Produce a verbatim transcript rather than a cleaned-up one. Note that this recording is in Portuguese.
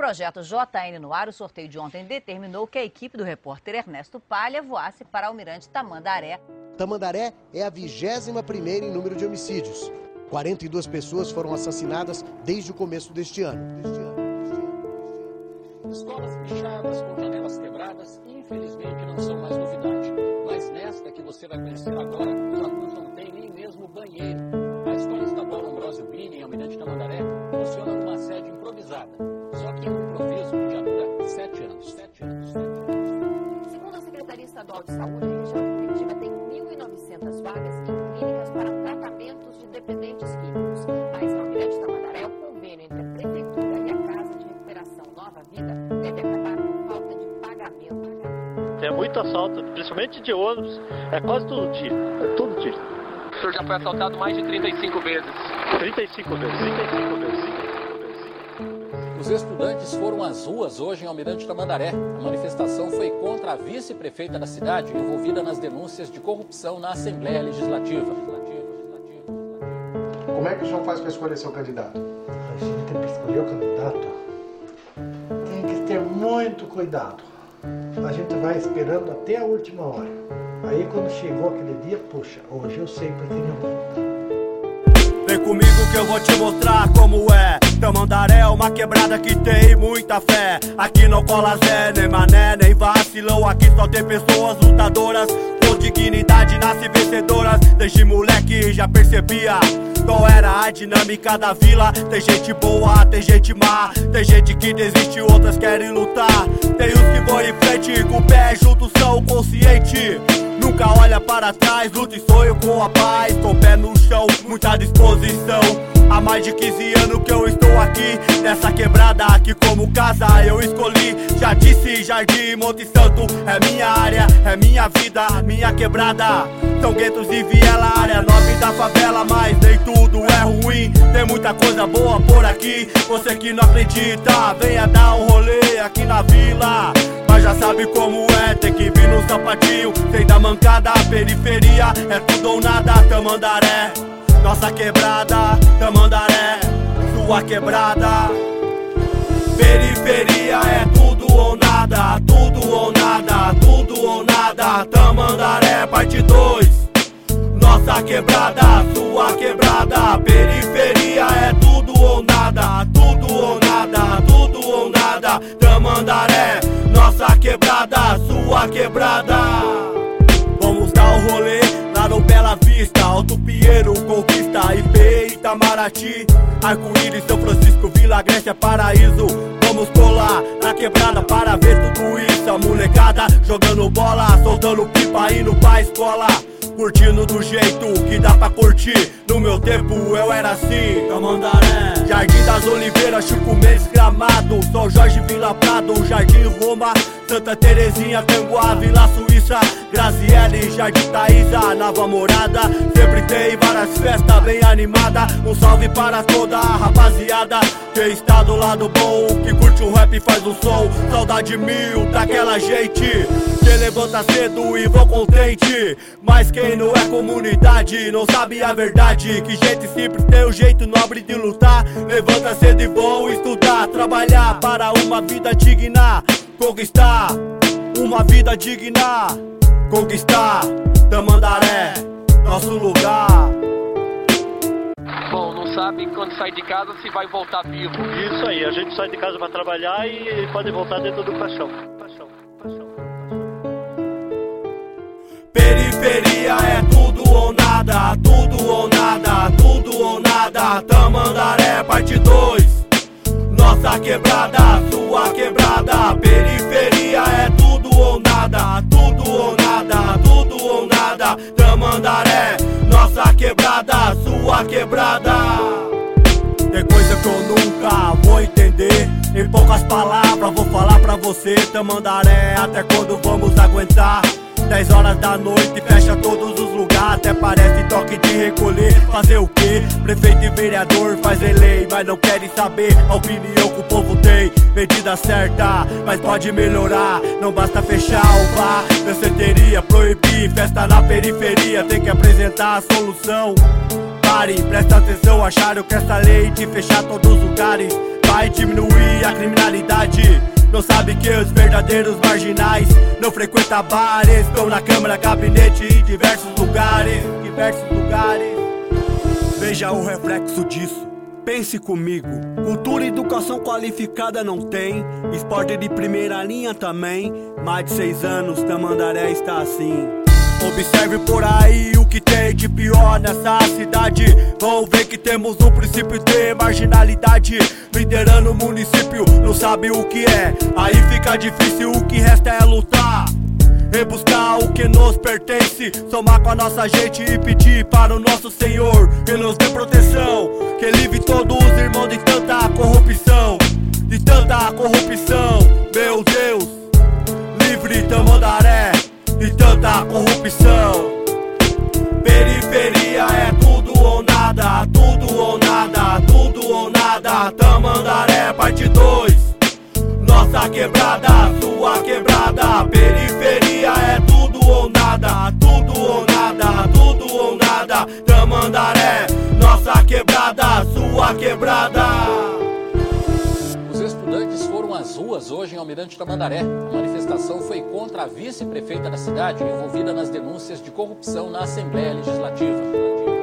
projeto J N no ar, o sorteio de ontem determinou que a equipe do repórter Ernesto Palha voasse para Almirante Tamandaré. Tamandaré é a vigésima primeira em número de homicídios. quarenta e duas pessoas foram assassinadas desde o começo deste ano. Escolas pichadas com janelas quebradas, infelizmente não são mais novidade. Mas nesta que você vai conhecer agora, os alunos não têm nem mesmo banheiro. A Escola Estadual Ambrósio Bini, em Almirante Tamandaré, funciona numa sede improvisada. Só que é um improviso que já dura sete anos. Sete anos, sete anos. Segundo a Secretaria Estadual de Saúde, a região de Curitiba tem mil e novecentas vagas em clínicas para tratamentos de dependentes químicos. Mas no Almirante Tamandaré, o convênio entre a Prefeitura e a Casa de Recuperação Nova Vida deve acabar por falta de pagamento. Tem muito assalto, principalmente de ônibus, é quase todo dia, é todo dia. O senhor já foi assaltado mais de trinta e cinco vezes. trinta e cinco vezes, trinta e cinco vezes. Os estudantes foram às ruas hoje em Almirante Tamandaré. A manifestação foi contra a vice-prefeita da cidade, envolvida nas denúncias de corrupção na Assembleia Legislativa. Como é que o senhor faz para escolher seu candidato? A gente, para escolher o candidato, tem que ter muito cuidado. A gente vai esperando até a última hora. Aí quando chegou aquele dia, puxa, hoje eu sei para quem eu vou. Vem comigo que eu vou te mostrar como é. Tamandaré é uma quebrada que tem muita fé. Aqui não cola Zé, nem mané, nem vacilão. Aqui só tem pessoas lutadoras, com dignidade nasce vencedoras. Desde moleque já percebia qual era a dinâmica da vila. Tem gente boa, tem gente má, tem gente que desiste, outras querem lutar. Tem os que vão em frente, com o pé junto são consciente. Nunca olha para trás, luta e sonho com a paz. Com o pé no chão, muita disposição. Há mais de quinze anos que eu estou aqui, nessa quebrada aqui como casa eu escolhi. Já disse, Jardim Monte Santo é minha área, é minha vida, minha quebrada. São guetos e viela, área nove da favela, mas nem tudo é ruim. Tem muita coisa boa por aqui, você que não acredita, venha dar um rolê aqui na vila. Mas já sabe como é, tem que vir no sapatinho, sem dar mancada, periferia é tudo ou nada. Tamandaré, nossa quebrada, Tamandaré, sua quebrada. Periferia é tudo ou nada, tudo ou nada, tudo ou nada. Tamandaré, parte dois, nossa quebrada, sua quebrada. Periferia é tudo ou nada, tudo ou nada, tudo ou nada. Tamandaré, nossa quebrada, sua quebrada. Vamos dar o rolê lá no Bela Vista, Alto Pinheiro, Conquista, I P, Itamaraty, Arco-Íris, São Francisco, Vila Grécia, Paraíso. Vamos colar na quebrada para ver tudo isso. A molecada jogando bola, soltando pipa, indo pra escola, curtindo do jeito que dá pra curtir. No meu tempo eu era assim, Tamandaré, Jardim das Oliveiras, Chico Mendes, Gramado, São Jorge, Vila Prado, Jardim Roma, Santa Terezinha, Canguá, Vila Suíça, Graziele, Jardim Taísa, Nova Morada. Sempre tem várias festas bem animadas. Um salve para toda a rapaziada que está do lado bom, que curte o rap e faz o som. Saudade mil daquela gente que levanta cedo e vou contente. Mas quem não é comunidade não sabe a verdade. Que gente simples tem um jeito nobre de lutar. Levanta cedo e vão estudar, trabalhar para uma vida digna. Conquistar uma vida digna. Conquistar Tamandaré, nosso lugar. Bom, não sabe quando sai de casa se vai voltar vivo. Isso aí, a gente sai de casa para trabalhar e pode voltar dentro do caixão. Caixão, caixão. Periferia é tudo ou nada, tudo ou nada, tudo ou nada. Tamandaré, parte dois, nossa quebrada, sua quebrada. Periferia é tudo ou nada, tudo ou nada, tudo ou nada. Tamandaré, nossa quebrada, sua quebrada. Tem coisa que eu nunca vou entender. Em poucas palavras vou falar pra você. Tamandaré, até quando vamos aguentar? Dez horas da noite fecha todos os lugares. Até parece toque de recolher. Fazer o quê? Prefeito e vereador fazem lei, mas não querem saber a opinião que o povo tem. Medida certa, mas pode melhorar. Não basta fechar o bar, danceteria, proibir festa na periferia. Tem que apresentar a solução. Pare, presta atenção, acharam que essa lei de fechar todos os lugares vai diminuir a criminalidade. Não sabe que os verdadeiros marginais não frequentam bares, estão na câmara, gabinete e diversos lugares, diversos lugares. Veja o reflexo disso, pense comigo. Cultura e educação qualificada não tem, esporte de primeira linha também. Mais de seis anos, Tamandaré está assim. Observe por aí o que tem de pior nessa cidade. Vão ver que temos um princípio de marginalidade liderando o município, não sabe o que é. Aí fica difícil, o que resta é lutar, rebuscar o que nos pertence, somar com a nossa gente e pedir para o nosso Senhor que nos dê proteção, que livre todos os irmãos de tanta corrupção, de tanta corrupção. Meu Deus, livre Tamandaré de tanta corrupção. Periferia é tudo ou nada, tudo ou nada, tudo ou nada. Tamandaré parte dois. Nossa quebrada, sua quebrada. Periferia é tudo ou nada, tudo ou nada, tudo ou nada. Tamandaré, nossa quebrada, sua quebrada. Os estudantes foram às ruas hoje em Almirante Tamandaré. A manifestação foi contra a vice-prefeita da cidade, envolvida nas denúncias de corrupção na Assembleia Legislativa.